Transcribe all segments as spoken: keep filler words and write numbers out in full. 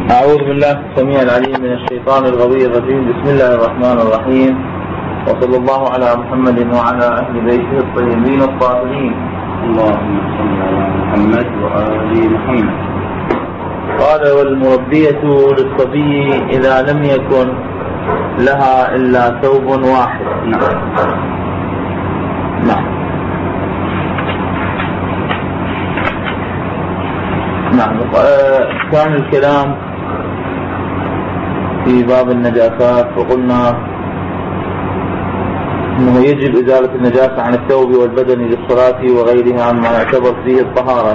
أعوذ بالله السميع العليم من الشيطان الغوي الرجيم. بسم الله الرحمن الرحيم، وصلى الله على محمد وعلى أهل بيته الطيبين الطاهرين. اللهم صل على محمد وآل محمد. قال: والمربية للصبي إذا لم يكن لها إلا ثوب واحد. نعم نعم نعم كان الكلام في باب النجاسات، وقلنا أنه يجب إزالة النجاسة عن الثوب والبدن للصلاة وغيرها عما يعتبر فيه الطهارة.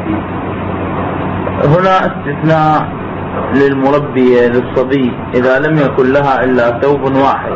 هنا استثناء للمربية للصبي إذا لم يكن لها إلا ثوب واحد،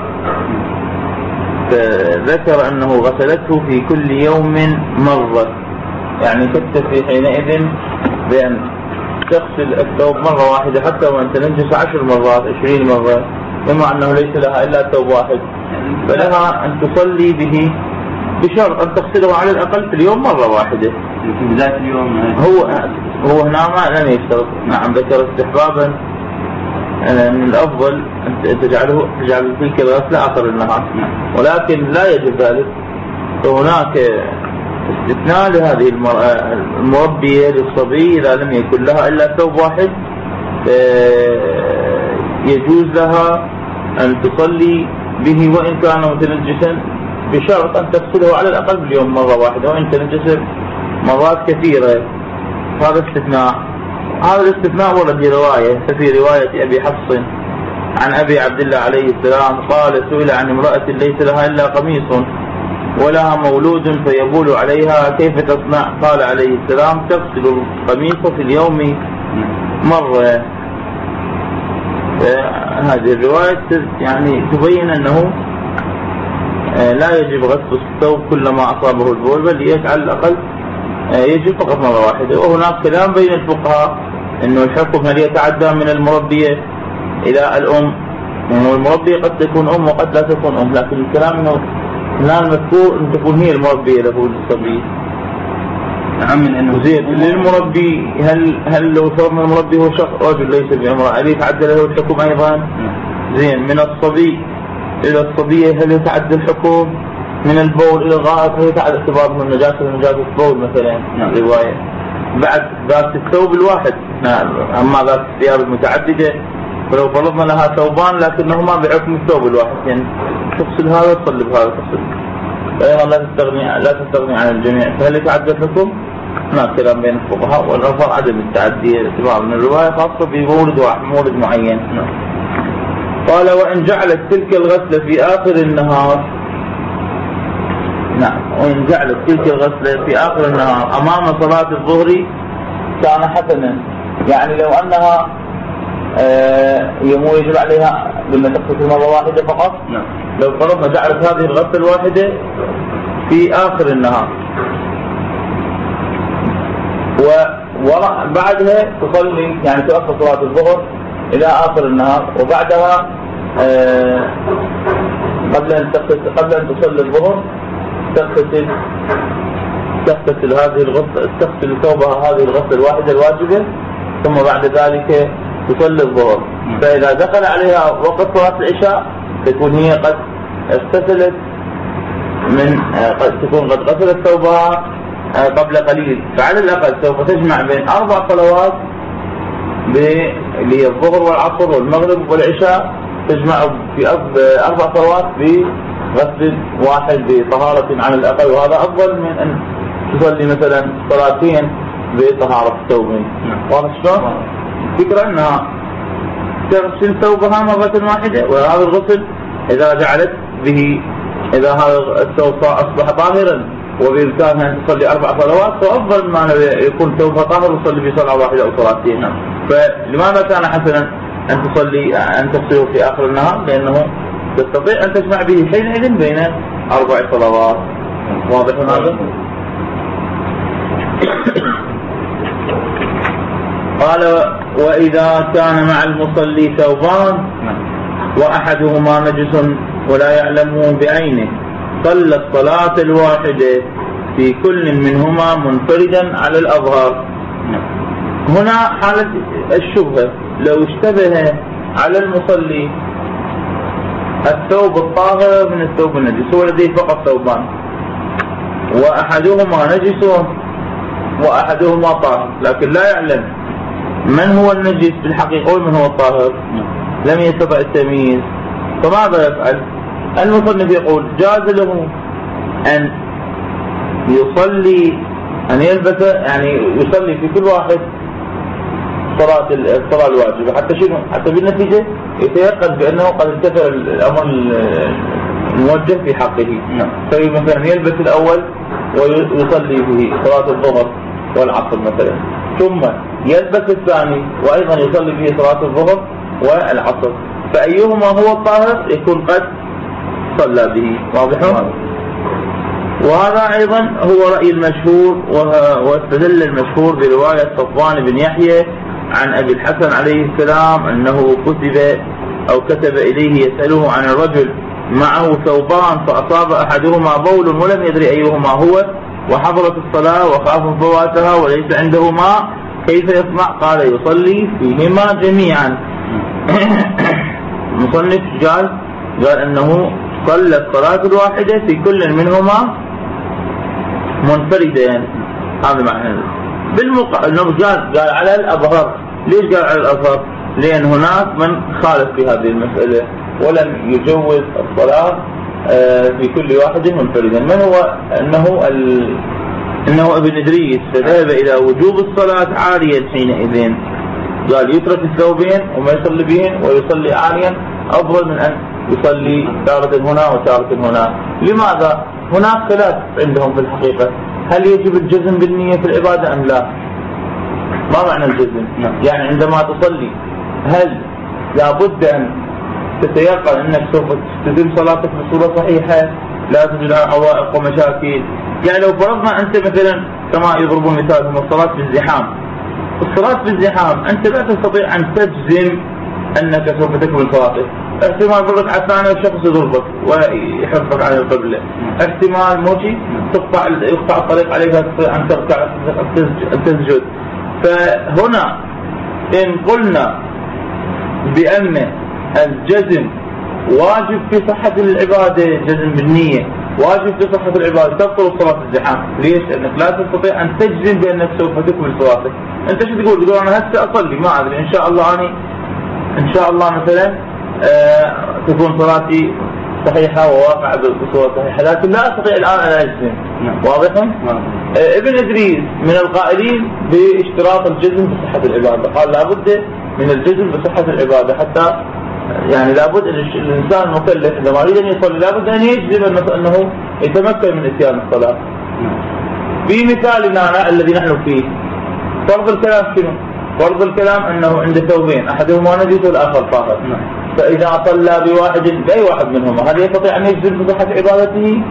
فذكر أنه غسلته في كل يوم مرة، يعني تكتفي حينئذ بأن تغسل الثوب مرة واحدة حتى وأن تنجس عشر مرات عشرين مرة، بما أنه ليس لها إلا ثوب واحد، فلها أن تصلي به بشرط أن تغسله على الأقل في اليوم مرة واحدة. في ذات اليوم هو هو هنا ما لم يشترط. نعم ذكر استحبابا من الأفضل أن تجعله تجعل تلك الغسلة آخر النهار، ولكن لا يجب ذلك. فهناك استثناء لهذه المربية للصبي إذا لم يكن لها إلا ثوب واحد، يجوز لها أن تصلي به وإن كان متنجسا، بشرط أن تغسله على الأقل باليوم مرة واحدة، وإن تنجس مرات كثيرة. هذا استثناء. هذا الاستثناء ورد رواية، ففي رواية أبي حفص عن أبي عبد الله عليه السلام قال: سئل عن امرأة ليس لها إلا قميص ولها مولود فيبول عليها كيف تصنع؟ قال عليه السلام: تغسل القميص في اليوم مرة. هذه الرواية يعني تبين أنه لا يجب غسل الثوب كلما أصابه البول، بل على الأقل يجب فقط مرة واحدة. وهناك كلام بين الفقهاء أنه الحكم هل يتعدى من المربية إلى الأم، يعني المربية قد تكون أم وقد لا تكون أم، لكن الكلام أنه الآن مذكور أن تكون هي المربية له للصبي. نعم. من أنه زين للمربي، هل هل لو فرضنا المربي هو شخص رجل ليس بامرأة، هل يتعدى له الحكم أيضا؟ زين من الصبي إلى الصبية هل يتعدى الحكم؟ من البول إلى الغائط هل يتعدى اعتبار من النجاسة ونجاسة البول مثلا؟ نعم. رواية. بعد ذات الثوب الواحد. نعم. أما ذات الثياب المتعددة فلو فرضنا لها ثوبان لكنهما بحكم الثوب الواحد، يعني تغسل هذا تصلي بهذا تصلي، فأيضا لا تستغني لا تستغني عن الجميع. فهل يتعدى الحكم؟ هناك كلام بين الفقهاء، والأفضل عدم التعدي باعتبار من الرواية خاصة بمورد واحد مورد معين. قال: وإن جعلت تلك الغسلة في آخر النهار. نعم. وإن جعلت تلك الغسلة في آخر النهار أمام صلاة الظهر كان حسنا، يعني لو أنها آه يمو يجب عليها لما تغسل مرة واحدة فقط. نعم. لو فرضنا جعلت هذه الغسلة الواحدة في آخر النهار وبعدها تصلي، يعني تؤخر صلاة الظهر إلى آخر النهار، وبعدها آه قبل أن قبل أن تصلي الظهر تغسل تغسل هذه الغسلة، تغسل ثوبها هذه الغسلة الواحدة الواجبة، ثم بعد ذلك تصلي الظهر. فإذا دخل عليها وقت صلاة العشاء تكون هي قد اغتسلت من قد تكون قد غسلت ثوبها قبل قليل، فعلى الأقل سوف تجمع بين أربع صلوات اللي هي الظهر والعصر والمغرب والعشاء، تجمع في أربع صلوات بغسل واحد بطهارة على الأقل، وهذا أفضل من أن تصلي مثلا صلاتين بطهارة الثوبين. واضح شلون؟ الفكرة أنها تغسل ثوبها مرة واحدة، وهذا الغسل إذا جعلت به إذا هذا الثوب أصبح طاهرا وبإمكانها أن تصلي أربع صلوات، فأفضل ما يكون ثوبها طاهر وتصلي بصلاة واحدة أو صلاتين. فلماذا كان حسنا أن تصلي أن تغسله في آخر النهار؟ لأنه تستطيع أن تجمع به حينئذ بين أربع صلوات. واضح هذا؟ قال: وإذا كان مع المصلي ثوبان وأحدهما نجس ولا يعلمه بعينه صلى الصلاة الواحدة في كل منهما منفردا على الأظهر. هنا حالة الشبهة، لو اشتبه على المصلي الثوب الطاهر من الثوب النجس، هو لديه فقط ثوبان وأحدهما نجس وأحدهما طاهر، لكن لا يعلم من هو النجس بالحقيقة ومن هو الطاهر، لم يستطع التمييز، فماذا يفعل؟ المصنف يقول جاز له أن يصلي أن يلبس، يعني يصلي في كل واحد صلاة الصلاة الواجبة، حتى شنو؟ حتى بالنتيجة يتيقن بأنه قد انتفى الأمر الموجه في حقه. فهي مثلا يلبس الأول ويصلي به صلاة الظهر والعصر مثلا، ثم يلبس الثاني وأيضا يصلي به صلاة الظهر والعصر، فأيهما هو الطاهر يكون قد صلى به. واضح؟ وهذا أيضا هو رأي المشهور، واستدل المشهور برواية صفوان بن يحيى عن أبي الحسن عليه السلام أنه كتب أو كتب إليه يسأله عن الرجل معه ثوبان فأصاب أحدهما بول ولم يدري أيهما هو، وحضرت الصلاة وخاف فواتها وليس عنده ماء، كيف يصنع؟ قال يصلي فيهما جميعا. مصنف جاز قال أنه صلى الصلاة الواحدة في كل منهما منفردين. هذا معنى بالمقابل قال على الأظهر. ليش قال على الأظهر؟ لأن هناك من خالف في هذه المسألة ولم يجوز الصلاة في كل واحد منفردا. من هو؟ أنه ال... أنه ابن إدريس فذهب إلى وجوب الصلاة عاريا حينئذ، قال يترك الثوبين وما يصلي بهن ويصلي عاريا أفضل من أن يصلي تارة هنا وتارة هنا. لماذا؟ هناك خلاف عندهم في الحقيقة، هل يجب الجزم بالنية في العبادة أم لا؟ ما معنى الجزم؟ يعني عندما تصلي هل لابد أن تتيقن أنك سوف تتم صلاتك بصورة صحيحة لا توجد عوائق ومشاكل؟ يعني لو فرضنا أنت مثلا كما يضربون مثال هم الصلاة في الزحام، الصلاة في الزحام أنت لا تستطيع أن تجزم أنك سوف تكمل صلاتك، احتمال بالركعة الثانية الشخص يضربك ويحرفك عن القبلة، احتمال موجي تقطع يقطع الطريق عليك تستطيع أن تركع أن تسجد. فهنا إن قلنا بأن الجزم واجب في صحة العبادة، جزم بالنية واجب في صحة العبادة، تبطل صلاة الزحام. ليش؟ لأنك لا تستطيع أن تجزم بأنك سوف تكمل صلاتك. أنت شو تقول؟ تقول أنا هسه أصلي ما أدري إن شاء الله أنا إن شاء الله مثلا آه تكون صلاتي صحيحة وواقعة بصورة صحيحة، لكن لا أستطيع الآن أن أجزم. واضح؟ آه ابن إدريس من القائلين باشتراط الجزم بصحة العبادة، قال لابد من الجزم بصحة العبادة، حتى يعني لابد الإنسان المكلف عندما يريد أن يصلي لابد أن يجزم أنه يتمكن من إتيان الصلاة. في مثالنا الذي نحن فيه فرض الكلام شنو؟ فرض الكلام أنه عند ثوبين أحدهما نجس والآخر طاهر، فإذا صلى بواحد بأي واحد منهما هل يستطيع أن يجزم بصحة عبادته؟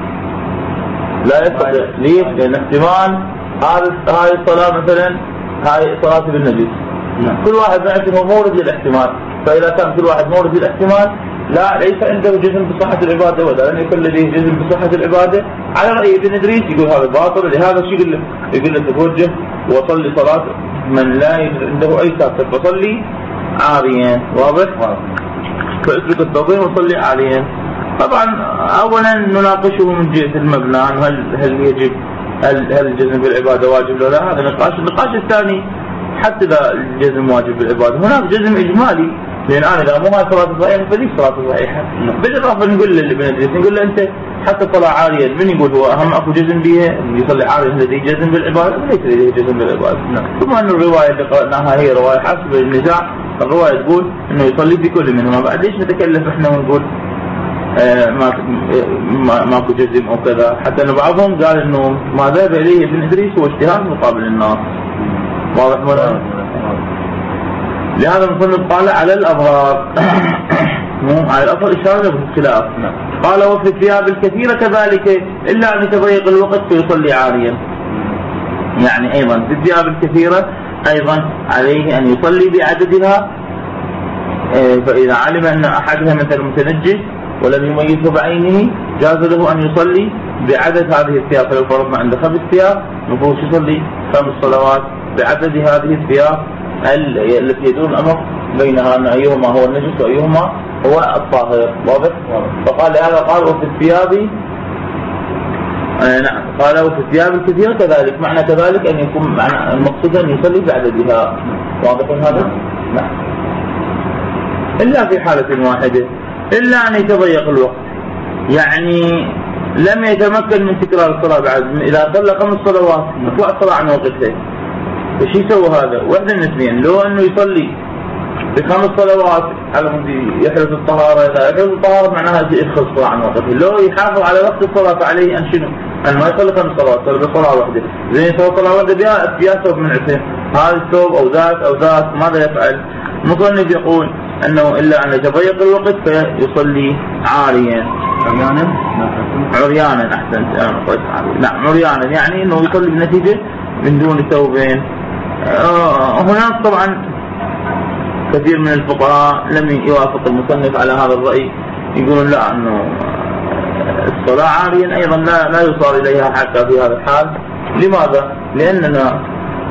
لا يستطيع. ليش؟ لأن احتمال هذه الصلاة مثلا هاي صلاة بالنجس، كل واحد عنده مورد للاحتمال، فإذا كان كل واحد مورد للاحتمال لا ليس عنده جزم بصحة العبادة، ولا أن يكون لديه جزم بصحة العبادة. على رأي ابن إدريس يقول هذا باطل. لهذا الشيء يقول له يقول له توجه وصلي صلاة من لا عنده أي ساتر فصلي عاريا. واضح؟ فاترك التوضيح وصلي عاريا. طبعا أولا نناقشه من جهة المبنى، هل هل يجب هل هل الجزم بالعبادة واجب ولا لا؟ هذا نقاش. النقاش الثاني حتى إذا الجزم واجب بالعبادة هناك جزم إجمالي، لأن أنا إذا مو هاي صلاة صحيحة فليش صلاة صحيحة. بالإضافة نقول لابن إدريس نقول له أنت حتى صلاة عارية من يقول هو أهم أكو جزم بها يصلي عارية لديه جزم بالعبادة وليس لديه جزم بالعبادة. ثم أن الرواية اللي قرأناها هي رواية حسب النزاع، الرواية تقول أنه يصلي بكل منهما. بعد ليش نتكلف إحنا ونقول آه ما ما ماكو جزم أو كذا؟ حتى أن بعضهم قال إنه ما ذهب إليه ابن إدريس هو اجتهاد مقابل الناس. واضح ولا؟ لهذا المصنف قال على الأظهار مو على الأظهر إشارة بالخلاف. قال وفي الثياب الكثيرة كذلك إلا أن يتضيق الوقت فيصلي عاريا. يعني أيضا في الثياب الكثيرة أيضا عليه أن يصلي بعددها، فإذا علم أن أحدها مثل متنجس ولم يميزه بعينه جاز له أن يصلي بعدد هذه الثياب. فلو فرضنا عنده خمس ثياب نقول يصلي خمس صلوات بعدد هذه الثياب التي يدور الأمر بينها أن أيهما هو النجس وأيهما هو الطاهر. واضح؟ فقال لهذا قال وفي الثياب آه نعم قال وفي الثياب الكثير كذلك، معنى كذلك أن يكون معنى المقصود أن يصلي بعددها. واضح هذا؟ نعم. إلا في حالة واحدة، إلا أن يتضيق الوقت، يعني لم يتمكن من تكرار الصلاة بعد، إذا صلى خمس صلوات وقع الصلاة عن وقتها، فشي يسوي هذا؟ واحدة من اثنين، لو أنه يصلي بخمس صلوات على مود يحرز الطهارة، إذا يحرز الطهارة معناها يدخل الصلاة عن وقتها، لو يحافظ على وقت الصلاة فعليه أن شنو؟ أن ما يصلي خمس صلوات، يصلي بصلاة واحدة، زين يسوي صلاة واحدة بها بها ثوب من عثمان، هذا الثوب أو ذاك أو ذاك ماذا يفعل؟ مصنف يقول أنه إلا أن يتضيق الوقت فيصلي عاريا. عريانا؟ عريانا أحسنت. نعم عريانا، يعني أنه يصلي بنتيجة من دون ثوبين. آه هناك طبعا كثير من الفقهاء لم يوافق المصنف على هذا الرأي، يقولون لا أنه الصلاة عاريا أيضا لا لا يصار إليها حتى في هذا الحال. لماذا؟ لأننا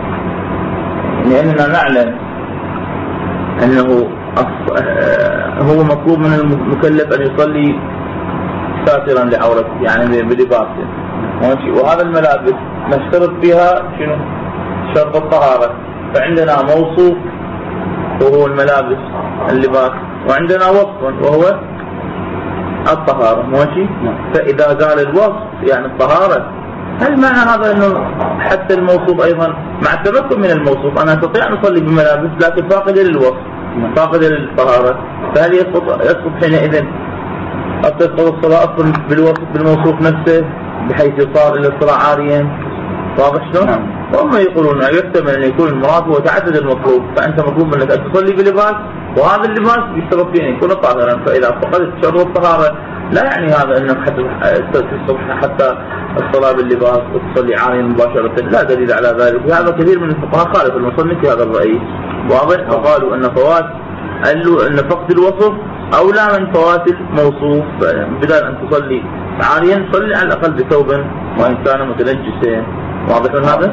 لأننا نعلم أنه هو مطلوب من المكلف أن يصلي ساترا لعورته، يعني بلباسه، وهذا الملابس نشترط فيها شنو؟ شرط الطهارة. فعندنا موصوف وهو الملابس اللباس، وعندنا وصف وهو الطهارة، ماشي؟ فإذا قال الوصف يعني الطهارة، هل معنى هذا أنه حتى الموصوف أيضا مع التمكن من الموصوف أنا أستطيع أن أصلي بملابس لكن فاقد للوصف فاقد للطهارة، فهل يسقط يسقط حينئذ تسقط الصلاة أصلا بالوصف بالموصوف نفسه بحيث يصار إلى الصلاة عاريا؟ واضح شلون؟ نعم. وهم يقولون يحتمل أن يكون المراد هو تعدد المطلوب، فأنت مطلوب منك أن تصلي بلباس، وهذا اللباس يشترط فيه أن يكون طاهرا، فإذا فقدت شرط الطهارة لا يعني هذا أنك حتى الصبح حتى الصلاة باللباس وتصلي عاريا مباشرة، لا دليل على ذلك. وهذا كثير من الفقهاء خالف المصنف في هذا الرأي. واضح؟ فقالوا أن فوات قالوا أن فقد الوصف أولى من فوات الموصوف، بدل أن تصلي عاريا صلي على الأقل بثوب وإن كان متنجسا. واضح هذا؟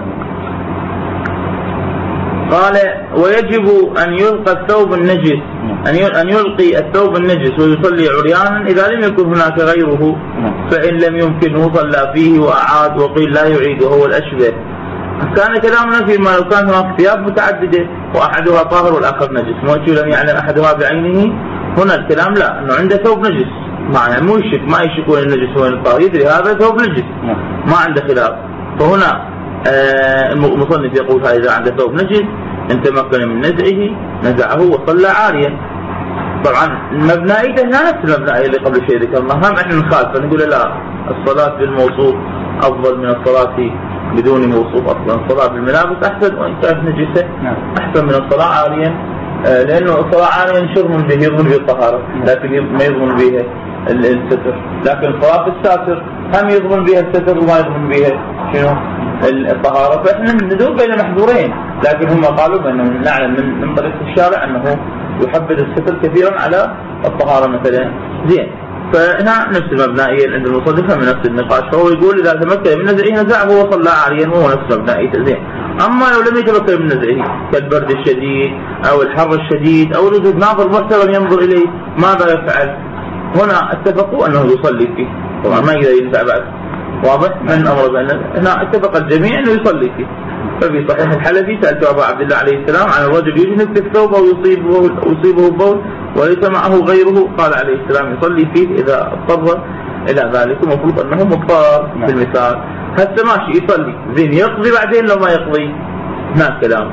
قال ويجب أن يلقى الثوب النجس، أن يلقي الثوب النجس ويصلي عريانا إذا لم يكن هناك غيره، فإن لم يمكنه صلى فيه وأعاد، وقيل لا يعيد وهو الأشبه. كان كلامنا فيما لو كان هناك ثياب متعددة وأحدها طاهر والآخر نجس، مو لم يعلم أحدها بعينه، هنا الكلام لا أنه عنده ثوب نجس، معنى مو يشك ما يشك وين النجس وين الطاهر، يدري هذا ثوب نجس ما عنده خلاف. فهنا آه المصنف يقول هذا إذا عنده ثوب نجس ان تمكن من نزعه نزعه وصلى عاريا. طبعا المبنائية هنا نفس المبنائية اللي قبل شيء ذكرناها، هم احنا نخالف نقول لا الصلاة بالموصوف أفضل من الصلاة بدون موصوف، أصلا الصلاة بالملابس أحسن وإن كانت نجسة أحسن من الصلاة عاريا، آه لأنه الصلاة عاريا شرم به يضمن به الطهارة لكن ما يضمن به الستر، لكن الصلاة بالساتر هم يضمن بها الستر وما يضمن بها شنو الطهارة. فإحنا ندور بين محظورين، لكن هم قالوا بأنه نعلم من, من طريق الشارع أنه يحبذ الستر كثيرا على الطهارة مثلا. زين، فهنا نفس المبنائية عند المصنف من نفس النقاش، فهو يقول إذا تمكن من نزعه نزعه وصلى عاريا وهو نفس المبنائية. زين، أما لو لم يتمكن من نزعه كالبرد الشديد أو الحر الشديد أو وجود ناظر محترم ينظر إليه ماذا يفعل؟ هنا اتفقوا أنه يصلي فيه، طبعا ما يقدر ينفع بعد. واضح؟ من أمر بأن هنا اتفق الجميع أنه يصلي فيه. ففي صحيح الحلبي سألت أبا عبد الله عليه السلام عن الرجل يجنب في الثوب أو يصيبه, يصيبه البول وليس معه غيره، قال عليه السلام يصلي فيه إذا اضطر إلى ذلك، ومفروض أنه مضطر في المثال. هسه ماشي يصلي، زين يقضي بعدين لو ما يقضي هناك كلام.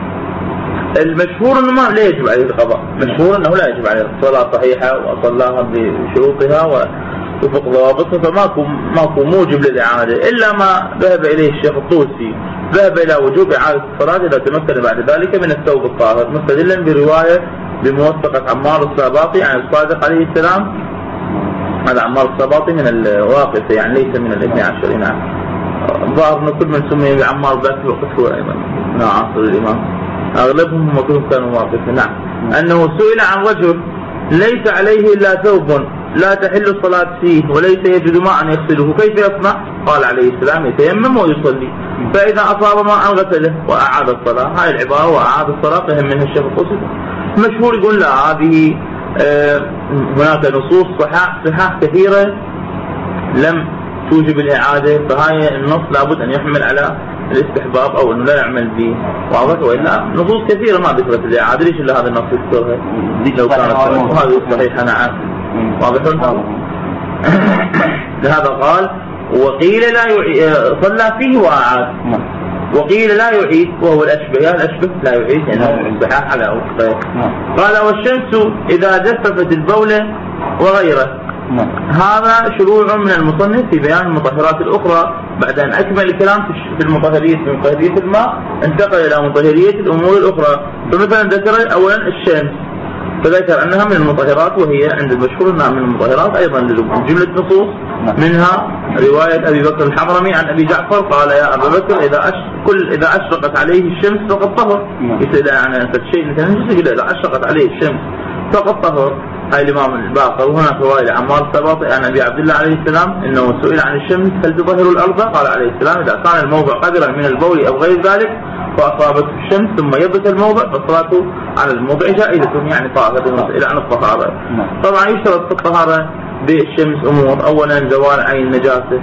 المشهور أنه ما لا يجب عليه القضاء، مشهور أنه لا يجب عليه الصلاة صحيحة وصلاها بشروطها وفق ضوابطها، فماكو ماكو موجب للإعادة، إلا ما ذهب إليه الشيخ الطوسي، ذهب إلى وجوب إعادة الصلاة إذا تمكن بعد ذلك من الثوب الطاهر، مستدلا برواية بموثقة عمار السباطي عن الصادق عليه السلام. هذا عمار السباطي من الواقفة يعني ليس من الاثني عشر. نعم، ظاهر أن كل من سمي بعمار ذات الوقت هو أيضا من عصر الإمام، أغلبهم هم كلهم كانوا واقفة. نعم، أنه سئل عن رجل ليس عليه إلا ثوب لا تحل الصلاة فيه وليس يجد ماء يغسله كيف يصنع؟ قال عليه السلام يتيمم ويصلي، فإذا أصاب ماء غسله وأعاد الصلاة. هاي العبارة وأعاد الصلاة فهم منها الشيخ القصد. مشهور يقول لا هذه آه هناك نصوص صحاح صحاح كثيرة لم توجب الإعادة، فهاي النص لابد أن يحمل على الاستحباب أو أنه لا يعمل به، واضح؟ وإلا نصوص كثيرة ما ذكرت الإعادة، ليش إلا هذا النص يذكرها لو كانت وهذا صحيح؟ أنا عارف، واضح؟ لهذا قال وقيل لا يعيد صلى فيه وأعاد، وقيل لا يعيد وهو الأشبه، يا الأشبه لا يعيد يعني صحاح على وقته. قال والشمس إذا جففت البولة وغيره. هذا شروع من المصنف في بيان المطهرات الأخرى بعد أن أكمل الكلام في المطهرية في مطهرية الماء، انتقل إلى مطهرية الأمور الأخرى. فمثلا ذكر أولا الشمس، فذكر أنها من المطهرات، وهي عند المشهور أنها من المطهرات أيضا لجملة نصوص، منها رواية أبي بكر الحضرمي عن أبي جعفر قال يا أبا بكر إذا أش... كل إذا أشرقت عليه الشمس فقد طهر. يسأل عن شيء مثلا إذا أشرقت عليه الشمس فقد طهر. هاي الإمام الباقر. وهناك رواية عمار السباطي عن أبي عبد الله عليه السلام إنه سئل عن الشمس هل تطهر الأرض؟ قال عليه السلام إذا كان الموضع قدرا من البول أو غير ذلك فأصابته الشمس ثم يبت الموضع فالصلاة على الموضع جائزة، يعني طاهرة. إلى عن الطهارة طبعا يشترط في الطهارة بالشمس أمور، أولا زوال عين النجاسة،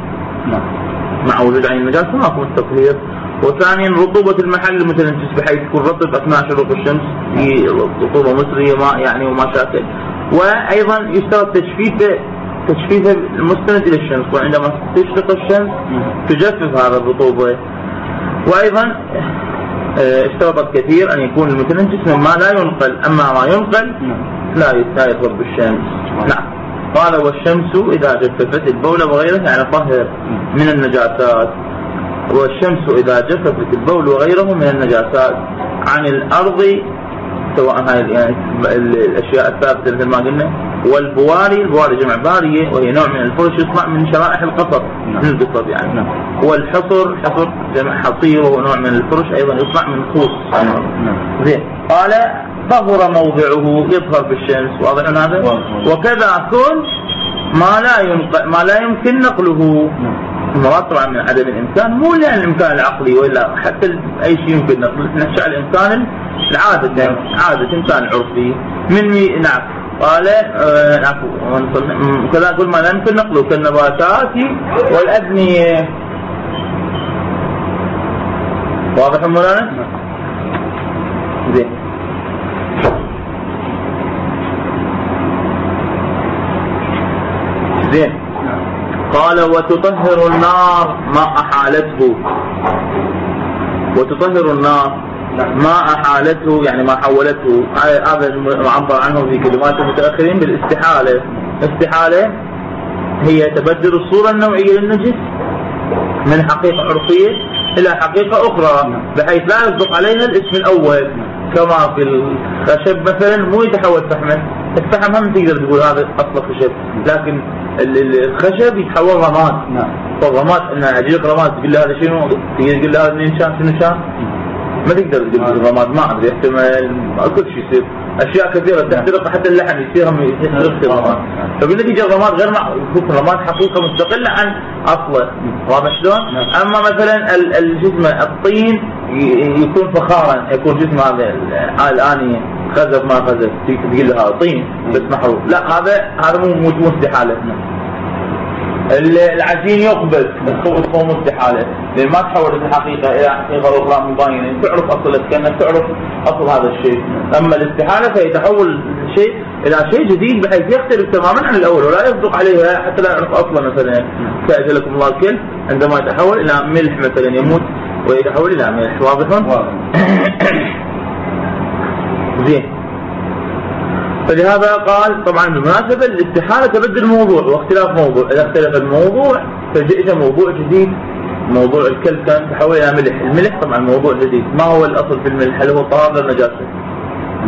مع وجود عين النجاسة ما يكون التطهير، وثانيا رطوبة المحل مثلا بحيث تكون رطب أثناء شروق الشمس في رطوبة مصرية ما يعني وما شاكل. وأيضا يشترط تجفيف تجفيف المستند إلى الشمس، وعندما تشرق الشمس تجفف هذا الرطوبة. وأيضا اشترطت كثير أن يكون المتنجس مما لا ينقل، أما ما ينقل لا يطهر بالشمس. نعم. قال والشمس إذا جففت البول وغيره يعني طهر من النجاسات. والشمس إذا جففت البول وغيره من النجاسات عن الأرض، سواء هاي يعني الأشياء الثابتة مثل ما قلنا، والبواري، البواري جمع بارية وهي نوع من الفرش يصنع من شرائح القصب من القصب يعني. والحصر حصر جمع حصير وهو نوع من الفرش أيضا يصنع من خوص. زين. قال طهر موضعه يطهر بالشمس، واضح هذا؟ وكذا كل ما لا يمكن ما لا يمكن نقله. المراد طبعا من عدم الإمكان، مو لأن الإمكان العقلي ولا حتى أي شيء يمكن نقله، نحكي على الإمكان العادة عادة إمكان عرفي من. نعم. قال عفو كذا كل ما لا يمكن نقله كالنباتات والأبنية، واضح مولانا؟ زين. زين. قال وتطهر النار ما أحالته، وتطهر النار ما أحالته يعني ما حولته. هذا معبر عنه في كلمات المتأخرين بالاستحالة. استحالة هي تبدل الصورة النوعية للنجس من حقيقة عرفية إلى حقيقة أخرى بحيث لا يصدق عليها الاسم الأول، كما في الخشب مثلا مو يتحول فحما، الفحم هم تقدر تقول هذا أصل خشب، لكن الخشب يتحول رماد. فالرماد إن أجيك رماد تقول له هذا شنو، تقول له هذا منين شان شنو شان، ما تقدر تقول الرماد ما أدري، احتمال كل شيء يصير، أشياء كثيرة تحترق حتى اللحم يصير هم يحترق الرماد. فبالنتيجة الرماد غير يكون الرماد حقيقة مستقلة عن أصله، واضح شلون؟ أما مثلا الجسم الطين يكون فخارا، يكون جسم هذا الآن خزف ما خزف تقول له هذا طين بس محروف، لا هذا هذا مو مو استحالة. العجين يقبل الخبز هو مستحالة لأن ما تحولت الحقيقة إلى حقيقة أخرى مباينة، تعرف أصل كأنك تعرف أصل هذا الشيء. أما الاستحالة فيتحول شيء إلى شيء جديد بحيث يختلف تماما عن الأول ولا يصدق عليها حتى لا يعرف أصلا. مثلا كأجلكم الله الكل عندما يتحول إلى ملح مثلا يموت ويتحول إلى ملح، واضح؟ زين. فلهذا قال طبعا بالمناسبة الاستحالة تبدل الموضوع واختلاف موضوع، إذا اختلف الموضوع فجئت موضوع جديد. موضوع الكل كان تحول إلى ملح، الملح طبعا موضوع جديد. ما هو الأصل في الملح؟ هل هو طهارة النجاسة؟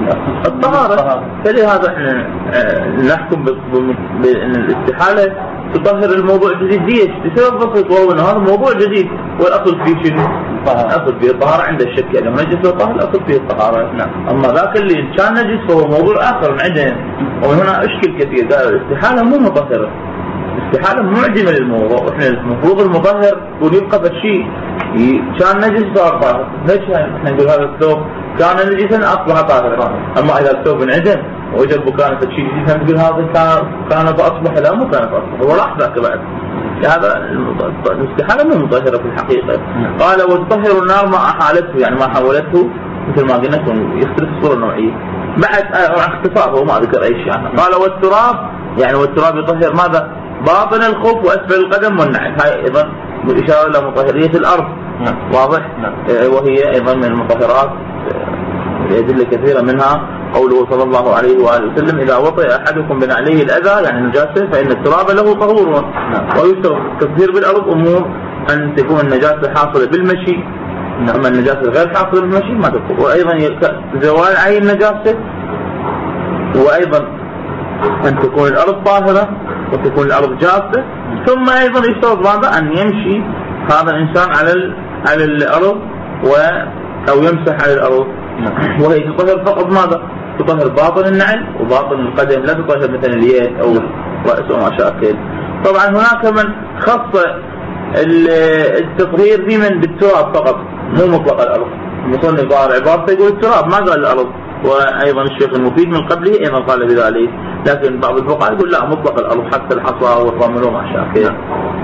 الطهارة. فلهذا احنا نحكم بأن الاستحالة تطهر الموضوع جديد. ليش؟ بسبب بسيط، وهو انه هذا موضوع جديد، والاصل فيه شنو؟ الاصل فيه الطهارة عند الشك، يعني نجس وطهر الاصل فيه الطهارة. نعم. اما ذاك اللي كان نجس فهو موضوع اخر عندنا، ومن هنا اشكل كثير. قال الاستحالة مو مطهرة، الاستحالة معجمة للموضوع. احنا المفروض المطهر يكون يبقى بشيء كان نجس صار طاهر. ليش احنا نقول هذا الثوب كان نجسا اصبح طاهرا؟ اما اذا الثوب انعدم وجب كان شيء جديد نقول هذا كان كان فاصبح، لا مو كان فاصبح، هو راح ذاك بعد. هذا الاستحالة مو مطهرة في الحقيقة. قال وتطهر النار ما احالته، يعني ما حولته، مثل ما قلنا يختلف الصورة النوعية. بعد اختصار هو ما ذكر اي شيء عنه. قال والتراب، يعني والتراب يطهر ماذا؟ باطن الخف واسفل القدم والنعل. هاي ايضا بالاشاره الى مطهريه الارض. نعم. واضح. نعم. وهي ايضا من المطهرات لادله كثيره، منها قوله صلى الله عليه واله وسلم اذا وطئ احدكم بنعليه الاذى، يعني النجاسه، فان التراب له طهور. نعم. ويشترط كثير بالارض امور ان تكون النجاسه حاصله بالمشي. نعم. اما النجاسه غير حاصله بالمشي ما تكون. وايضا زوال عين النجاسه، وايضا ان تكون الارض طاهره وتكون الارض جافه. ثم ايضا يشترط ماذا؟ ان يمشي هذا الانسان على ال... على الارض و او يمسح على الارض. وهي تطهر فقط ماذا؟ تطهر باطن النعل وباطن القدم، لا تطهر مثلا اليد او راس او ما شاكل. طبعا هناك من خص التطهير في من بالتراب فقط، مو مطلق الارض. المصنف ظاهر عبارته يقول التراب، ما قال الارض. وايضا الشيخ المفيد من قبله ايضا قال بذلك، لكن بعض الفقهاء يقول لا، مطلق الارض حتى الحصى والرمل وما شاكل.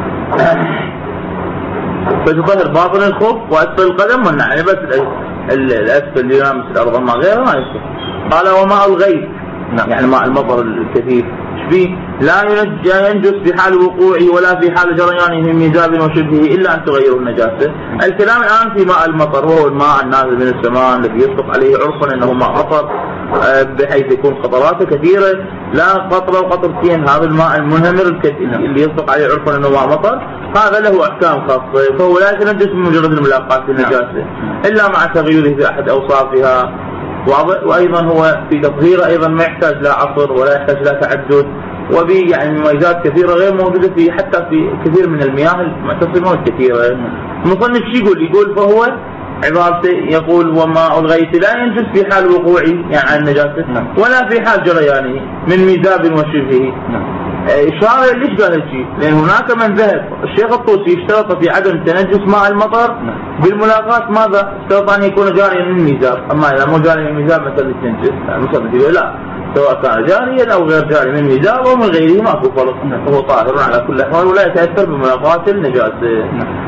فتطهر باطن الخف واسفل القدم والنعل، بس الاسفل اللي يلامس الارض، اما غيره ما يصح. قال وماء الغيث، يعني ماء المطر الكثير، شبيه لا ينجس في حال وقوعه ولا في حال جريانه من ميزاب وشبهه الا ان تغير النجاسه. الكلام الان في ماء المطر، وهو الماء النازل من السماء الذي يطلق عليه عرفا انه ماء مطر، بحيث يكون قطراته كثيره، لا قطره وقطرتين. هذا الماء المنهمر اللي يطلق عليه عرفا انه ماء مطر، هذا له احكام خاصه، فهو لا يتنجس من مجرد الملاقاه بالنجاسه الا مع تغيره في احد اوصافها. وايضا هو في تطهيره ايضا ما يحتاج لا عصر ولا يحتاج لا تعدد، وبه يعني مميزات كثيره غير موجوده في حتى في كثير من المياه المعتصمه الكثيره. المصنف شو يقول؟ يقول فهو عبارته يقول وماء الغيث لا ينجس في حال وقوعه، يعني عن النجاسه، ولا في حال جريانه من ميزاب وشبهه. إشارة ليش قال هالشيء؟ لأن هناك من ذهب، الشيخ الطوسي اشترط في عدم تنجس ماء المطر بالملاقاة ماذا؟ اشترط أن يكون جاريا من ميزاب. أما إذا مو جاري من ميزاب مثل التنجس، المصنف يقول لا، سواء كان جاريا أو غير جاري من ميزاب أو من غيره ما في فرق، هو طاهر على كل الأحوال ولا يتأثر بملاقاة النجاسة.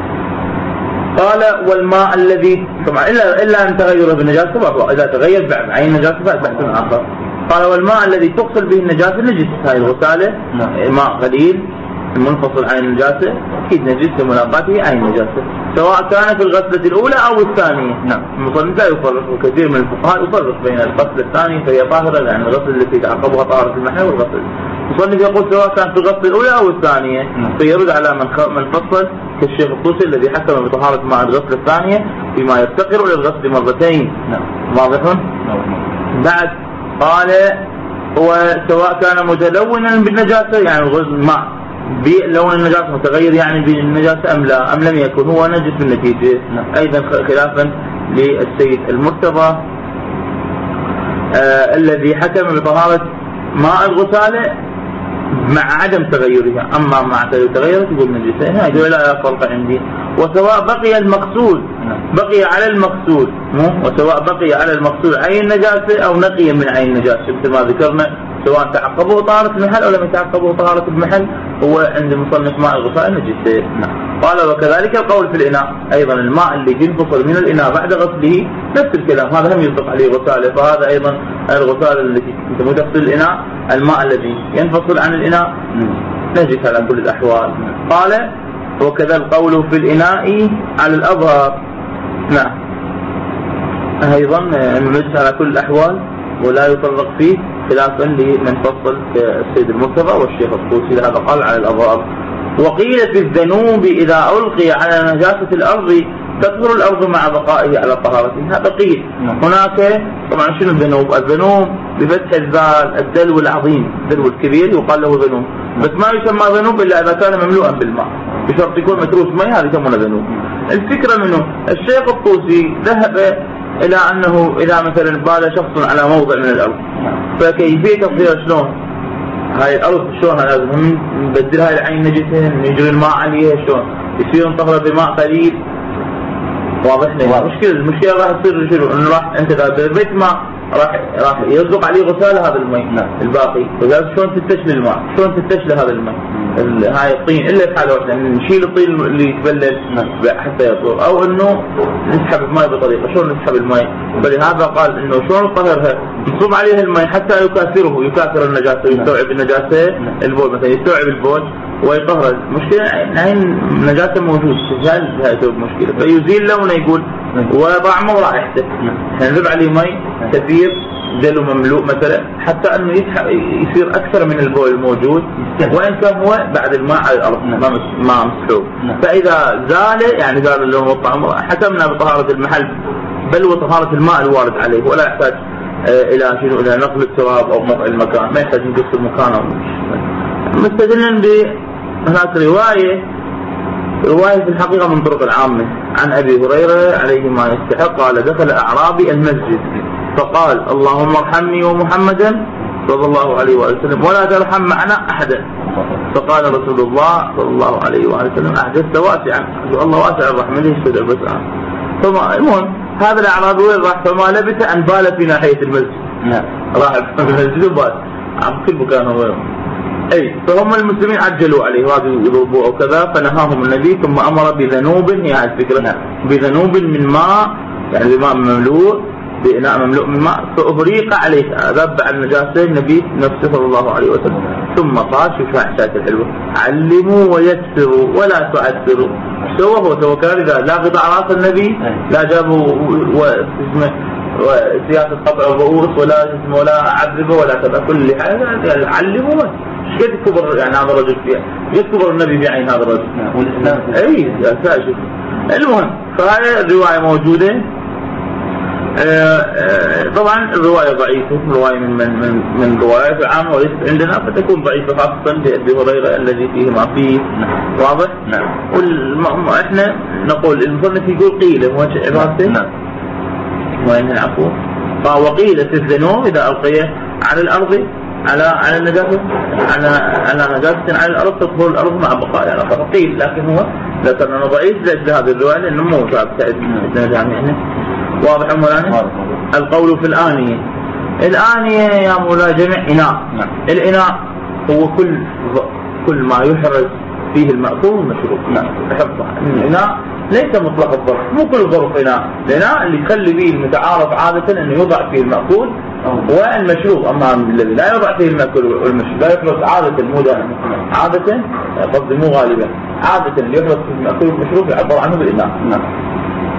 قال والماء الذي طبعا إلا إلا أن تغيره بالنجاسة، إذا تغير بعد عين النجاسة فهذا بحث آخر. قال والماء الذي تغسل به النجاسة نجس، هاي الغسالة ماء قليل منفصل عن النجاسة أكيد نجس لملاقاته عن النجاسة، سواء كان في الغسلة الأولى أو الثانية. نعم. المصنف لا يفرق، وكثير من الفقهاء يفرق بين الغسلة الثانية فهي طاهرة، لأن الغسل التي تعقبها طهارة المحل والغسل. المصنف يقول سواء كان في الغسلة الأولى أو الثانية، فيرد على من من فصل كالشيخ الطوسي الذي حكم بطهارة ماء الغسلة الثانية فيما يفتقر إلى الغسل مرتين. نعم. واضح؟ بعد قال وسواء كان متلونا بالنجاسة، يعني الماء بلون النجاسة متغير يعني بالنجاسة أم لا، أم لم يكن هو نجس بالنتيجة. أيضا خلافا للسيد المرتضى آه الذي حكم بطهارة ماء الغسالة مع عدم تغيرها، أما مع تغيرها تقول نجسة، هنا يقول لا فرق عندي. وسواء بقي المقصود بقي على المقصود وسواء بقي على المقصود عين النجاسة أو نقي من عين النجاسة، مثل ما ذكرنا، سواء تعقبه طهارة المحل أو لم يتعقبه طهارة المحل، هو عند المصنف ماء الغسالة نجسة. قال وكذلك القول في الإناء، أيضا الماء اللي ينفصل من الإناء بعد غسله نفس الكلام، هذا هم يطلق عليه غسالة، فهذا أيضا الغسالة التي تغسل الإناء، الماء الذي ينفصل عن الإناء نجس على كل الأحوال. قال وكذا القول في الإناء على الأظهر، نعم أيضا نجس على كل الأحوال ولا يطلق فيه، خلافا لمن فصل السيد المرتضى والشيخ الطوسي، هذا قال على الأظهر. وقيل في الذنوب إذا ألقي على نجاسة الأرض تطهر الأرض مع بقائه على طهارته، هذا قيل. هناك طبعا شنو الذنوب؟ الذنوب بفتح الذال الدلو العظيم، الدلو الكبير يقال له ذنوب، بس ما يسمى ذنوب إلا إذا كان مملوءا بالماء، بشرط يكون متروس ماء، هذا يسمونه ذنوب. الفكرة منه الشيخ الطوسي ذهب إلى أنه إذا مثلا بال شخص على موضع من الأرض، فكيفية تطهير شلون هاي الأرض، شلون لازم نبدل هاي العين نجسين نجري الماء عليها، شلون يصير نطهر بماء قليل. واضح لي المشكلة المشكلة راح تصير شنو؟ إنه راح أنت إذا بيت ماء راح راح يصدق عليه غسالة هذا الماء الباقي، وذلك شلون تتشل الماء، شلون تتشل هذا الماء هاي الطين، إلا في حالة واحدة نشيل الطين اللي يتبلل حتى يطهر، أو إنه نسحب الماء بطريقة، شلون نسحب الماء؟ فلهذا قال إنه شلون نطهرها، نصب عليها الماء حتى يكاثره، يكاثر النجاسة ويستوعب النجاسة البول مثلا، يستوعب البول ويطهر. المشكلة عين نجاسة موجود هل هاي تسبب مشكلة، فيزيل لونه يقول وطعمه ورائحته، نذب عليه ماء كثير دلو مملوء مثلا حتى انه يصير اكثر من البول الموجود، وان كان هو بعد الماء على الارض ما ما مسحوب. فاذا زال يعني زال اللون والطعم حكمنا بطهارة المحل بل وطهارة الماء الوارد عليه، ولا يحتاج الى شنو الى نقل التراب او نقل المكان، ما يحتاج نقص المكان او مستدلا بهناك رواية رواية في الحقيقة من طرق العامة عن أبي هريرة عليه ما يستحق قال دخل أعرابي المسجد فقال اللهم ارحمني ومحمدا صلى الله عليه وسلم ولا ترحم معنا أحدا، فقال رسول الله صلى الله عليه وسلم أحدثت واسعا، الله واسع الرحمة ليش تدع بس. ثم المهم هذا الأعرابي وين راح؟ فما لبث أن بال في ناحية المسجد، راح في المسجد وبال عم كل مكان هو. أي فهم المسلمين عجلوا عليه وهذا يضربوا أو كذا، فنهاهم النبي ثم أمر بذنوب، هي الفكرة بذنوب من ماء يعني بماء مملوء بإناء مملوء من ماء فأهريق عليه، ذب على النجاسة النبي نفسه صلى الله عليه وسلم. ثم قال شوف حشات الحلوة علموا ويسروا ولا تعسروا. سوى هو سوى كان إذا لا قطع رأس النبي لا جابوا واسمه وسياسة قطع الرؤوس ولا اسمه ولا عذبه ولا كذا، كل حاجة علموا بس. قد كبر يعني هذا الرجل فيها، قد كبر النبي بعين هذا الرجل والإسلام أي أساسي. المهم فهذه الرواية موجودة. آآ آآ طبعا الرواية ضعيفة، رواية من من من, من روايات العامة وليست عندنا، فتكون ضعيفة خاصة بأبي هريرة الذي فيه ما فيه. واضح؟ نعم. وإحنا نقول المصنف يقول قيل هو عبارته. نعم. وإن العفو فوقيلة الذنوب إذا ألقيه على الأرض على على النجاسة على على نجاسة على الأرض تطهر الأرض مع بقاء يعني فقيل، لكن هو ذكرنا ضعيف لأجل هذه الرواية لأنه مو ثابت عندنا جامعنا. واضح مولانا؟ القول في الآنية. الآنية يا مولانا جميع إناء. الإناء هو كل كل ما يحرز فيه المأكول والمشروب. نعم. حفظه. الإناء ليس مطلق الظرف، مو كل ظرف إناء. الإناء اللي يخلي فيه المتعارف عادة إنه يوضع فيه المأكول والمشروب، أما الذي لا يوضع فيه المأكول والمشروب لا يحرز عادة مو دائما، عادة قصدي مو غالبا، عادة اللي يحرز فيه المأكول والمشروب يعبر عنه بالإناء. نعم.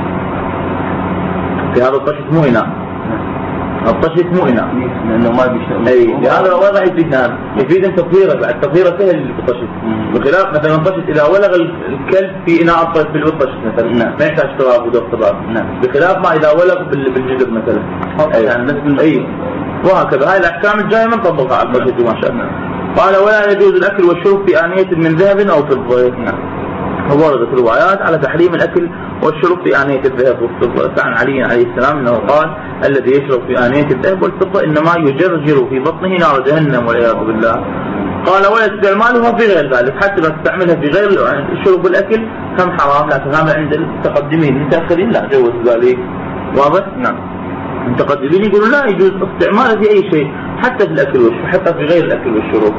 في هذا الطشت مو إناء، الطشت مو إناء لأنه ما بيشتغل. أي لهذا الوضع يفيدنا، يفيد التطهير بعد التطهير سهل اللي في الطشت، بخلاف مثلا الطشت إذا ولغ الكلب في إناء الطشت بالطشت مثلا نعم. ما يحتاج تراب ودور تراب نعم. بخلاف ما إذا ولغ بالجدر مثلا. أي يعني أي وهكذا هاي الأحكام الجاية من طبقها على الطشت وما شاء الله. قال ولا يجوز الأكل والشرب في آنية من ذهب أو فضة. نعم. وردت روايات على تحريم الأكل والشرب في آنية الذهب والفضة، فعن علي عليه السلام أنه قال الذي يشرب في آنية الذهب والفضة إنما يجرجر في بطنه نار جهنم والعياذ بالله. قال ولا استعمالها في غير ذلك، حتى لا تستعملها في غير الشرب والأكل هم حرام، لكن هذا عند المتقدمين. المتأخرين لا جوز ذلك. واضح؟ نعم. المتقدمين يقولوا لا يجوز استعمالها في أي شيء حتى في الأكل والشرب، حتى في غير الأكل والشرب.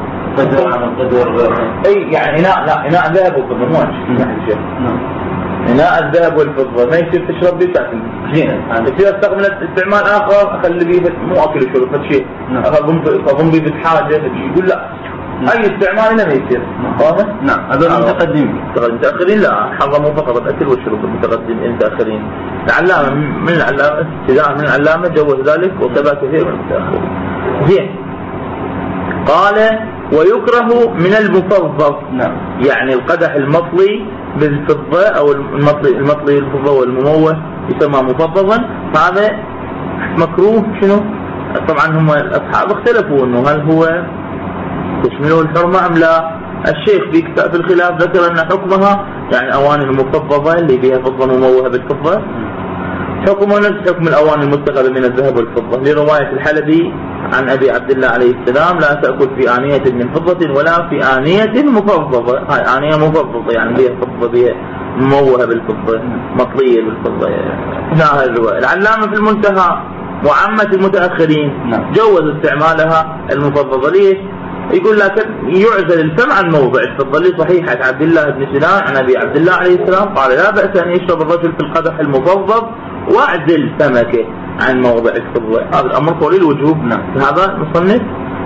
أي يعني إناء لا إناء ذهب وفضة مو شيء. إناء الذهب والفضة ما يصير تشرب به تأكل زين، يصير استخدم استعمال آخر أخلي به مو أكل وشرب فشيء أظن به بحاجة يقول لا أي استعمال هنا ما يصير. واضح؟ نعم. هذول المتقدمين. المتأخرين لا حرموا فقط الأكل والشرب. المتقدمين المتأخرين العلامة من العلامة ابتداء من العلامة جوز ذلك وكذا كثير من المتأخرين. زين. قال ويكره من المفضل. نعم. يعني القدح المطلي بالفضة أو المطلي المطلي الفضة والمموه يسمى مفضلا، هذا مكروه. شنو؟ طبعا هم الأصحاب اختلفوا إنه هل هو تشمله الحرمة أم لا؟ الشيخ في في الخلاف ذكر أن حكمها يعني أواني المفضفة اللي فيها فضة مموهة بالفضة حكمها نفس حكم الأواني المتخذة من الذهب والفضة، لرواية الحلبي عن أبي عبد الله عليه السلام: لا تأكل في آنية من فضة ولا في آنية مفضفة. هاي آنية مفضفة يعني بها فضة بها مموهة بالفضة مطلية بالفضة. هذا الرواية. العلامة في المنتهى وعامة المتأخرين جوز استعمالها المفضفة. ليش؟ يقول لك يعزل الفم عن موضع الفضة لصحيحة عبد الله بن سنان عن أبي عبد الله عليه السلام قال: لا بأس أن يشرب الرجل في القدح المفضفض واعزل فمك عن موضع الفضة. هذا الأمر قولي الوجوب. هذا مصنف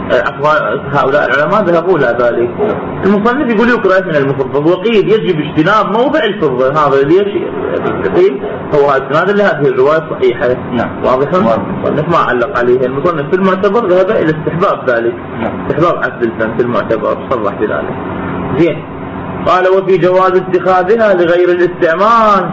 هؤلاء العلماء ذهبوا إلى ذلك. المصنف يقول يكره من المفضفض وقيل يجب اجتناب موضع الفضة. هذا ليش قيل هو اعتمادا لهذه الرواية الصحيحة. نعم. واضح؟ المصنف ما علق عليه. المصنف في المعتبر ذهب إلى استحباب ذلك. نعم. استحباب عزل الفم في المعتبر صرح بذلك. زين. قال: وفي جواز اتخاذها لغير الاستعمال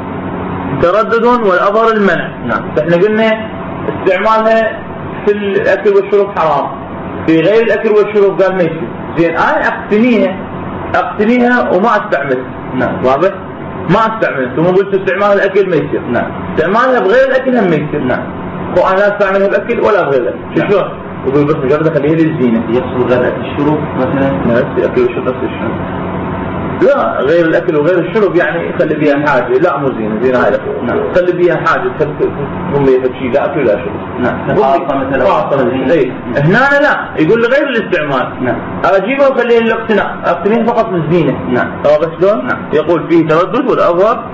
تردد والأظهر المنع. نعم. فإحنا قلنا استعمالها في الأكل والشرب حرام، في غير الأكل والشرب قال ماشي. زين أنا أقتنيها أقتنيها وما أستعمل. نعم. واضح؟ ما أستعمل. ثم قلت استعمال الأكل ما يصير. نعم. استعمالها بغير الأكل هم ما يصير. نعم. وأنا لا أستعملها بالأكل ولا بغير الأكل. نعم. شو؟ يقول بس مجرد أخليها للزينة. يقصد غير الأكل الشرب مثلا؟ نفس الأكل والشرب نفس الشرب. لا غير الأكل وغير الشرب يعني خلي بيها حاجة. لا مو زينة زينة هاي نعم. خلي بيها حاجة هم يفشي لا أكل ولا شرب. نعم. خاصة مثلا. خاصة إيه. هنا لا يقول لغير الاستعمال. نعم. أجيبها وخليها للاقتناء. أقتنيها فقط للزينة. نعم. واضح شلون؟ نعم. يقول فيه تردد والأظهر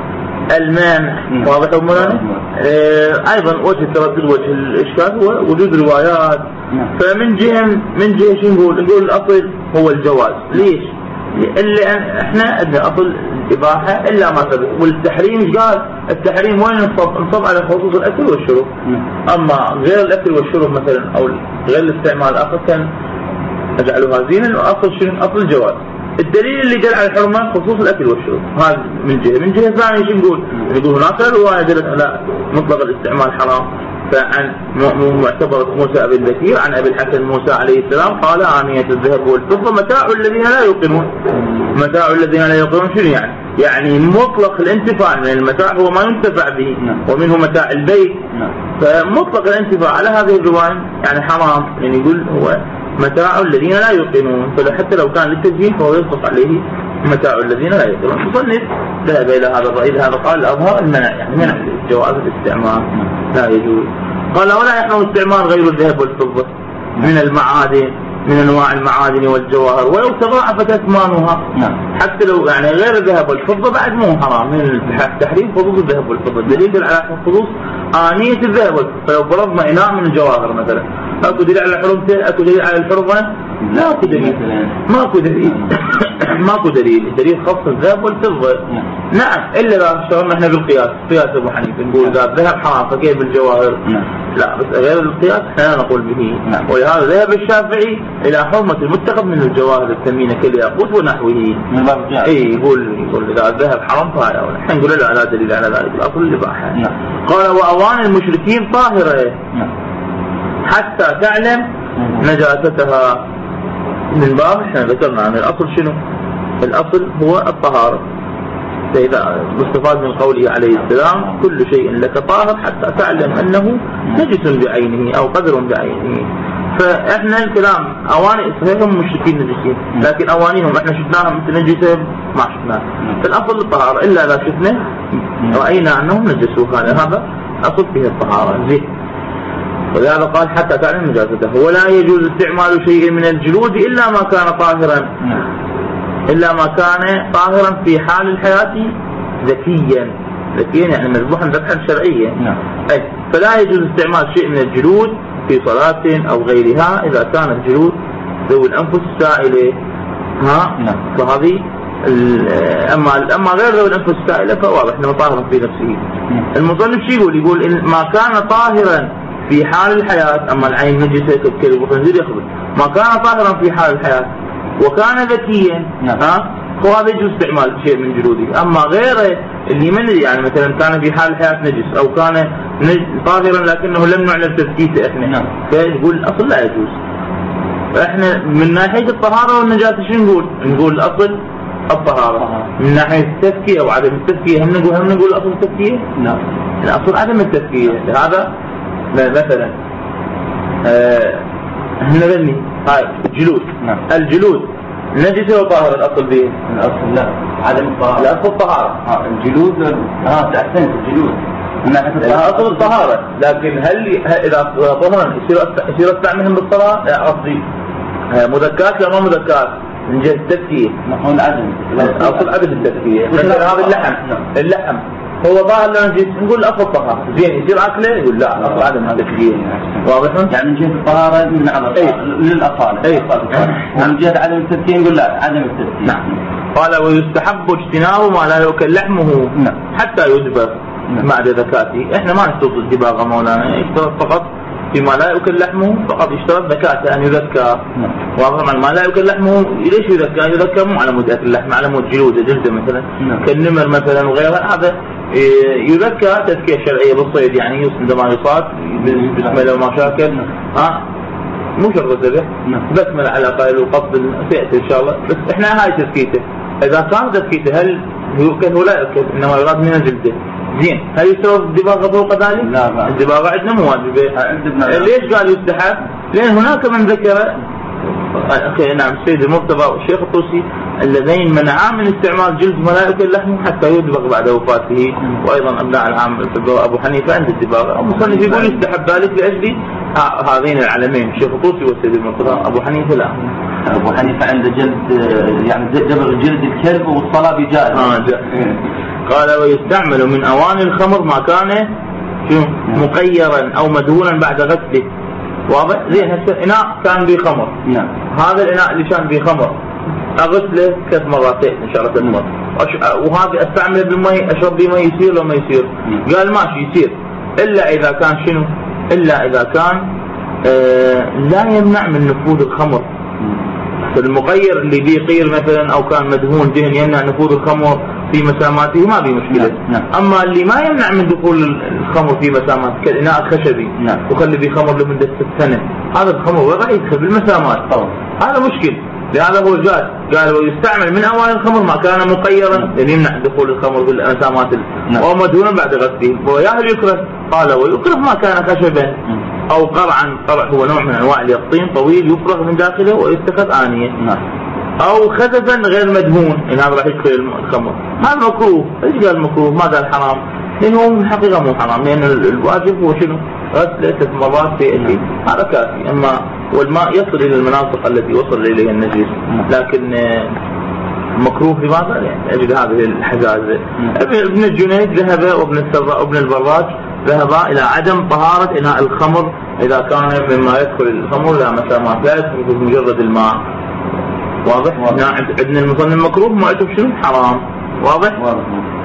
المانع. نعم. واضح أمورنا؟ آه أيضا وجه التردد وجه الإشكال هو وجود روايات. نعم. فمن جهة من جهة شو نقول؟ نقول الأصل هو الجواز. ليش؟ اللي احنا عندنا اصل الاباحه الا ما ثبت. والتحريم ايش قال؟ التحريم وين نصب؟ نصب على خصوص الاكل والشرب. اما غير الاكل والشرب مثلا او غير الاستعمال الاخر كان اجعلها زينه. واصل شنو؟ اصل الجواز. الدليل اللي دل على الحرمه خصوص الاكل والشرب. هذا من جهه. من جهه ثانيه شو نقول؟ نقول هناك روايه دلت على مطلق الاستعمال حرام. فعن معتبرة موسى أبي البكير عن أبي الحسن موسى عليه السلام قال: آنية الذهب والفضة متاع الذين لا يوقنون. متاع الذين لا يوقنون شنو يعني؟ يعني مطلق الانتفاع من المتاع هو ما ينتفع به. ومنه متاع البيت. فمطلق الانتفاع على هذه الرواية يعني حرام. يعني يقول هو متاع الذين لا يوقنون. فحتى لو كان للتسجيل فهو يصدق عليه متاع الذين لا يوقنون. المصنف ذهب إلى هذا الرأي. هذا قال الأظهر المنع يعني منع جواز الاستعمال لا يجوز. قال: ولا يحرم استعمال غير الذهب والفضة من المعادن من انواع المعادن والجواهر ولو تضاعفت اثمانها. نعم. حتى لو يعني غير الذهب والفضة بعد مو حرام. من التحريم خصوص الذهب والفضة. الدليل على خصوص آنية الذهب والفضة. فلو فرضنا إناء من الجواهر مثلا اكو دليل على حرمته؟ اكو دليل على الحرمة؟ لا اكو دليل. ماكو دليل. ماكو دليل. الدليل خاص الذهب والفضة. نعم الا اذا اشتغلنا احنا بالقياس. قياس ابو حنيفه نقول ذا الذهب حرام فكيف بالجواهر؟ لا بس غير القياس احنا نقول به. ولهذا ذهب الشافعي الى حرمة المتخذ من الجواهر الثمينة كالياقوت ونحوه. اي يقول يقول اذا الذهب حرام فهذا. احنا نقول لا لا دليل على ذلك. الاصل الاباحه. قال: واواني المشركين طاهرة حتى تعلم نجاستها. من باب احنا ذكرنا عن الاصل شنو؟ الاصل هو الطهارة. فإذا مستفاد من قوله عليه السلام: كل شيء لك طاهر حتى تعلم أنه نجس بعينه أو قدر بعينه. فإحنا الكلام أواني صحيح هم مشركين نجسين لكن أوانيهم إحنا شفناها مثل نجسة ما شفناها. فالأصل الطهارة إلا إذا شفنا رأينا أنهم نجسوا. هذا أصل فيه الطهارة. زين. ولهذا قال: حتى تعلم نجاسته. ولا يجوز استعمال شيء من الجلود إلا ما كان طاهرا إلا ما كان طاهرا في حال الحياة ذكيا. ذكيا يعني مذبوحا ذبحا شرعيا. نعم. أي فلا يجوز استعمال شيء من الجلود في صلاة أو غيرها إذا كان الجلود ذوي الأنفس السائلة. ها. نعم. فهذه أما أما غير ذوي الأنفس السائلة فواضح أنه طاهر في نفسه. نعم. المصنف شيء يقول يقول إن ما كان طاهرا في حال الحياة. أما العين نجسة كالكلب والخنزير يخبر ما كان طاهرا في حال الحياة وكان ذكيا. نعم. ها فهذا يجوز استعمال شيء من جلوده. أما غيره اللي من يعني مثلا كان في حال الحياة نجس أو كان طاهرا لكنه لم نعلم تذكيته إحنا. نعم. فيقول الأصل لا يجوز. احنا من ناحية الطهارة والنجاسة شو نقول؟ نقول الأصل الطهارة. من ناحية التزكية وعدم التزكية هم نقول هم نقول الأصل التزكية؟ نعم. الأصل عدم التزكية. هذا مثلا اه هنا بني هاي جلود. نعم. الجلود نجسة وطاهرة الأصل به؟ الأصل لا عدم الطهارة. الأصل الطهارة. اه الجلود اه أحسنت الجلود. الأصل الطهارة، لكن هل إذا طهرا يصير يصير استعملهم بالصلاة؟ قصدي مذكات ولا ما مذكات؟ من جهة التزكية. نقول عدم. الأصل عدم التزكية. مثلا هذا اللحم. اللحم هو ظاهر لنا نجس نقول الأصل الطهارة. زين يصير أكله يقول لا الأصل عدم التزكية. واضح؟ يعني من جهة الطهارة من على أي. للأصالة. أي. من جهة عدم التزكية نقول لا عدم التزكية. نعم. قال ويستحب اجتناب ما لا يؤكل لحمه. نعم. حتى يدبر. نعم. بعد ذكاته. احنا ما نشترط الدباغة مولانا، يشترط فقط فيما لا يؤكل لحمه، فقط يشترط ذكاته أن يذكى. نعم. وطبعا ما لا يؤكل لحمه ليش يذكى؟ يذكى مو على مود أكل اللحم، على مود جلوده جلده مثلا. نعم. كالنمر مثلا وغيرها، هذا يذكى تزكية شرعية بالصيد، يعني عندما يصاد بسم الله ما شاكل. نعم. ها مو شرط ذبح. نعم. بسمله على الأقل وقصد سيأتي إن شاء الله، بس احنا هاي تزكيته. إذا كان تزكيته هل يؤكل ولا يؤكل؟ إنما يراد من جلده. زين هل يشترط الدباغة فوق ذلك؟ لا لا. الدباغة عندنا مو واجبة. ليش قال يستحب؟ لأن هناك من ذكر نعم السيد المرتضى والشيخ الطوسي اللذين منعا من استعمال جلد ملائكة اللحم حتى يدبغ بعد وفاته، وأيضا أبناء العام أبو حنيفة عند الدباغة. المصنف يقول يستحب ذلك لأجل هذين العلمين الشيخ الطوسي والسيد المرتضى. أبو حنيفة لا. أبو حنيفة عنده جلد يعني دبغ جلد الكلب والصلاة بجاز. آه قال ويستعمل من أواني الخمر ما كان مقيرا أو مدهونا بعد غسله. واضح؟ زين هسه إناء كان به خمر. نعم. هذا الإناء اللي كان به خمر أغسله ثلاث مرات إن شاء الله ثلاث مرات. وهذا استعمله بالماء أشرب به ما يصير لو ما يصير؟ قال ماشي يصير، إلا إذا كان شنو؟ إلا إذا كان آه لا يمنع من نفوذ الخمر. المغير اللي بيه قير مثلا أو كان مدهون دهن يمنع نفوذ الخمر في مساماته ما بيه مشكلة. نعم. أما اللي ما يمنع من دخول الخمر في مسامات كالإناء الخشبي. نعم. وخلي بيه خمر لمدة ست سنة، هذا الخمر وضع يدخل بالمسامات. طبعا. هذا مشكل، لهذا هو جاد قال ويستعمل من أواني الخمر ما كان مقيرا. نعم. يعني يمنع دخول الخمر بالمسامات. نعم. أو مدهونا بعد غسله. وياهل يكره. قال ويكره ما كان خشبا. نعم. أو قرعا. قرع هو نوع من أنواع اليقطين طويل يفرغ من داخله ويتخذ آنية. نعم. أو خزفا غير مدهون، إن هذا راح يدخل الخمر. هذا مكروه. إيش قال مكروه؟ ما قال حرام، لأنه من الحقيقة مو حرام، لأن الواجب هو شنو؟ غسله ثلاث مرات في الليل. هذا كافي. أما والماء يصل إلى المناطق التي وصل إليها النجس، لكن مكروه لماذا؟ يعني أجل هذه الحجازة. ابن الجنيد ذهب وابن السراء وابن البراج ذهب إلى عدم طهارة إناء الخمر إذا كان مما يدخل الخمر لا مسامات، لا يدخل بمجرد الماء. واضح؟ واضح. عندنا المصنف مكروه ما أشوف شنو حرام. واضح؟ واضح.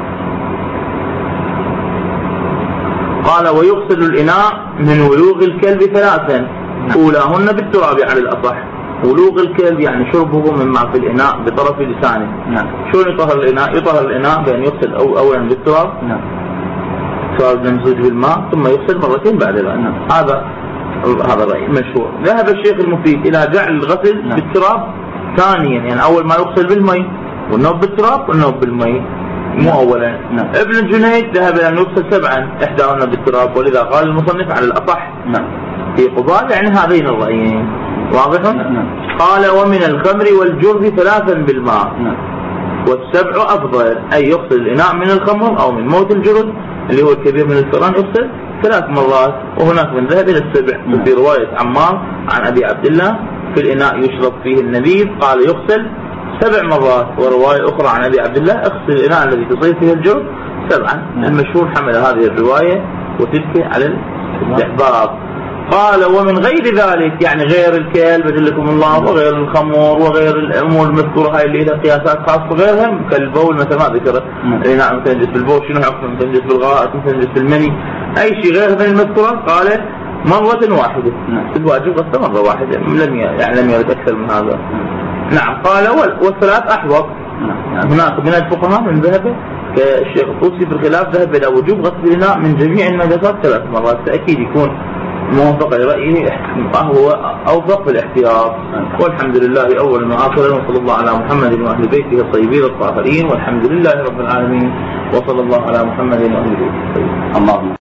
قال ويغسل الإناء من ولوغ الكلب ثلاثا. أولاهن بالتراب على الأصح. ولوغ الكلب يعني شربه مما في الإناء بطرف لسانه. نعم. شلون يطهر الإناء؟ يطهر الإناء بأن يغسل أو أولا بالتراب. نعم. تراب ممزوج بالماء ثم يغسل مرتين بعد ذلك. نعم. هذا هذا رأي مشهور. ذهب الشيخ المفيد إلى جعل الغسل. نعم. بالتراب ثانيا، يعني أول ما يغسل بالماء والنوب بالتراب والنوب بالماء مو أولا. نعم. ابن الجنيد ذهب إلى أن يغسل سبعا إحداهن بالتراب، ولذا قال المصنف على الأصح. نعم. في قضاء يعني هذين الرأيين. واضح؟ نعم. قال ومن الخمر والجرذ ثلاثا بالماء. نعم. والسبع أفضل، أي يغسل الإناء من الخمر أو من موت الجرذ اللي هو الكبير من الفئران يغسل ثلاث مرات. وهناك من ذهب إلى السبع. نعم. في رواية عمار عن أبي عبد الله في الإناء يشرب فيه النبيذ قال يغسل سبع مرات. ورواية أخرى عن أبي عبد الله اغسل الإناء الذي تصيب فيه الجرذ سبعا. نعم. المشهور حمل هذه الرواية وتلك على الاستحباب. قال ومن غير ذلك يعني غير الكيل بدلكم الله وغير الخمر وغير الأمور المذكورة هاي اللي لها قياسات خاصة غيرهم كالبول مثل ما ذكرت. اي نعم تنجس بالبول شنو حكم؟ تنجس بالغائط، تنجس بالمني، أي شيء غير هذه المذكورة قال مرة واحدة. نعم. الواجب غسل مرة واحدة لم يعني لم يرد أكثر من هذا. نعم. قال والثلاث أحوط. نعم. هناك من الفقهاء من ذهب كالشيخ الطوسي بالخلاف ذهب إلى وجوب غسل الإناء من جميع النجاسات ثلاث مرات. أكيد يكون موافقة لرأيه هو أوفق في الاحتياط. والحمد لله أولا وآخرا، وصلى الله على محمد وأهل بيته الطيبين الطاهرين، والحمد لله رب العالمين، وصلى الله على محمد وأهل بيته الطيبين. اللهم